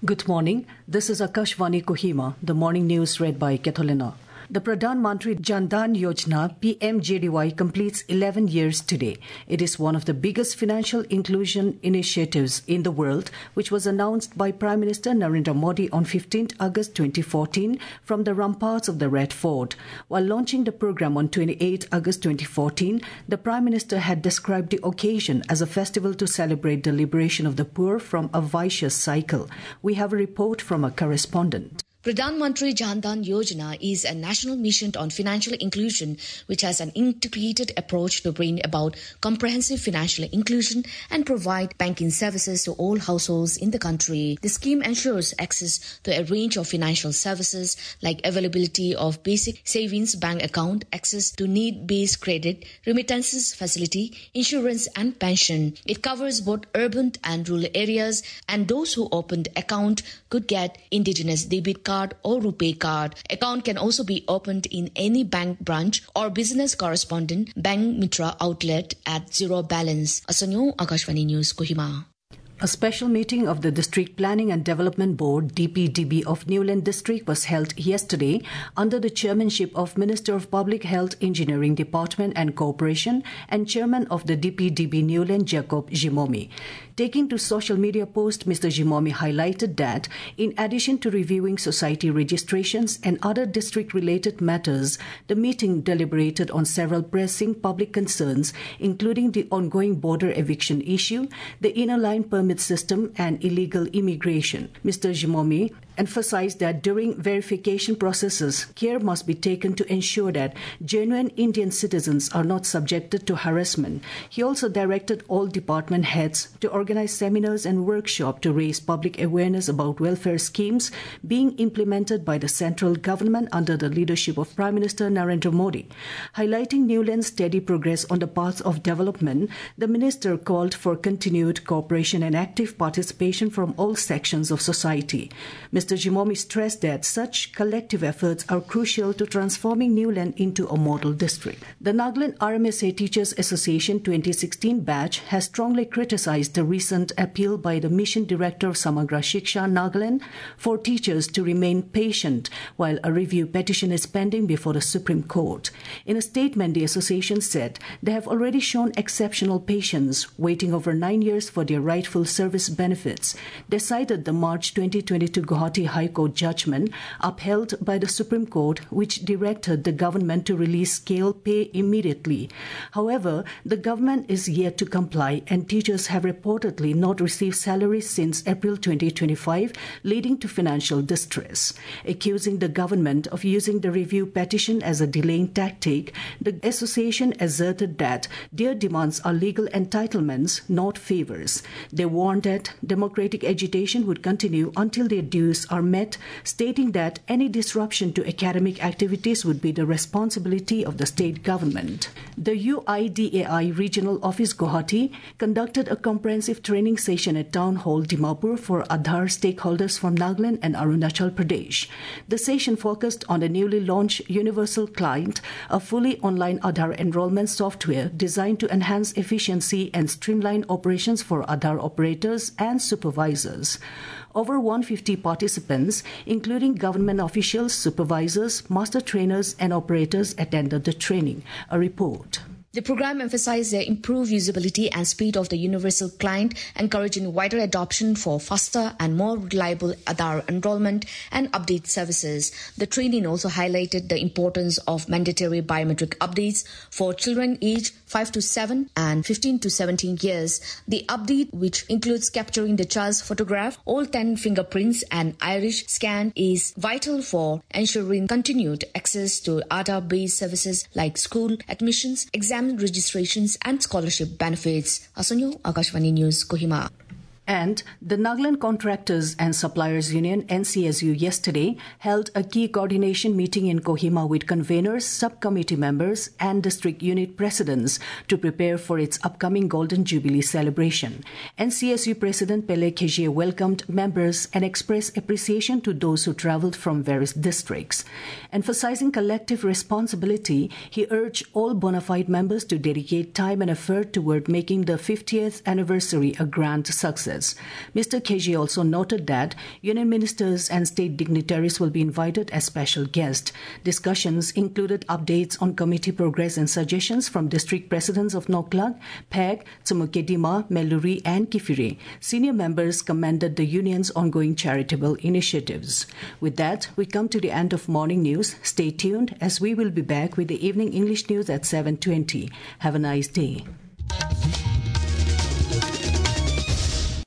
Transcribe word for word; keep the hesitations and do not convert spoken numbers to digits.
Good morning. This is Akashvani Kohima, the morning news read by Ketolina. The Pradhan Mantri Jan Dhan Yojana P M J D Y completes eleven years today. It is one of the biggest financial inclusion initiatives in the world, which was announced by Prime Minister Narendra Modi on fifteenth August twenty fourteen from the ramparts of the Red Fort. While launching the program on twenty-eighth August twenty fourteen, the Prime Minister had described the occasion as a festival to celebrate the liberation of the poor from a vicious cycle. We have a report from a correspondent. Pradhan Mantri Jan Dhan Yojana is a national mission on financial inclusion which has an integrated approach to bring about comprehensive financial inclusion and provide banking services to all households in the country. The scheme ensures access to a range of financial services like availability of basic savings bank account, access to need-based credit, remittances facility, insurance and pension. It covers both urban and rural areas, and those who opened account could get indigenous debit card or RuPay card. Account can also be opened in any bank branch or business correspondent Bank Mitra outlet at zero balance. Asanyo, Akashvani News, Kohima. A special meeting of the District Planning and Development Board D P D B of Newland District was held yesterday under the chairmanship of Minister of Public Health Engineering Department and Cooperation and Chairman of the D P D B Newland Jacob Jimomi. Taking to social media post, Mister Jimomi highlighted that in addition to reviewing society registrations and other district-related matters, the meeting deliberated on several pressing public concerns, including the ongoing border eviction issue, the inner line permit system and illegal immigration. Mister Jimomi emphasized that during verification processes, care must be taken to ensure that genuine Indian citizens are not subjected to harassment. He also directed all department heads to organize seminars and workshops to raise public awareness about welfare schemes being implemented by the central government under the leadership of Prime Minister Narendra Modi. Highlighting Newland's steady progress on the path of development, the minister called for continued cooperation and active participation from all sections of society. Mister Mister Jimomi stressed that such collective efforts are crucial to transforming Newland into a model district. The Nagaland R M S A Teachers Association twenty sixteen batch has strongly criticized the recent appeal by the Mission Director of Samagra Shiksha Nagaland for teachers to remain patient while a review petition is pending before the Supreme Court. In a statement, the association said they have already shown exceptional patience, waiting over nine years for their rightful service benefits. They cited the March twenty twenty-two Guwahati High Court judgment upheld by the Supreme Court, which directed the government to release scale pay immediately. However, the government is yet to comply, and teachers have reportedly not received salaries since April twenty twenty-five, leading to financial distress. Accusing the government of using the review petition as a delaying tactic, the association asserted that their demands are legal entitlements, not favors. They warned that democratic agitation would continue until their dues are met, stating that any disruption to academic activities would be the responsibility of the state government. The U I D A I Regional Office Guwahati conducted a comprehensive training session at Town Hall Dimapur for Aadhaar stakeholders from Nagaland and Arunachal Pradesh. The session focused on the newly launched Universal Client, a fully online Aadhaar enrollment software designed to enhance efficiency and streamline operations for Aadhaar operators and supervisors. Over one hundred fifty participants, including government officials, supervisors, master trainers, and operators, attended the training. A report. The program emphasized the improved usability and speed of the universal client, encouraging wider adoption for faster and more reliable Aadhaar enrollment and update services. The training also highlighted the importance of mandatory biometric updates for children aged five to seven and fifteen to seventeen years. The update, which includes capturing the child's photograph, all ten fingerprints and iris scan, is vital for ensuring continued access to Aadhaar-based services like school admissions, exam registrations and scholarship benefits. Asanyo, Akashvani News, Kohima. And the Nagaland Contractors and Suppliers Union N C S U yesterday held a key coordination meeting in Kohima with conveners, subcommittee members and district unit presidents to prepare for its upcoming Golden Jubilee celebration. N C S U President Pele Khejie welcomed members and expressed appreciation to those who travelled from various districts. Emphasizing collective responsibility, he urged all bona fide members to dedicate time and effort toward making the fiftieth anniversary a grand success. process. Mister K G also noted that union ministers and state dignitaries will be invited as special guests. Discussions included updates on committee progress and suggestions from district presidents of Noklak, Phek, Tsamukedima, Meluri and Kifire. Senior members commended the union's ongoing charitable initiatives. With that, we come to the end of morning news. Stay tuned as we will be back with the evening English news at seven twenty. Have a nice day.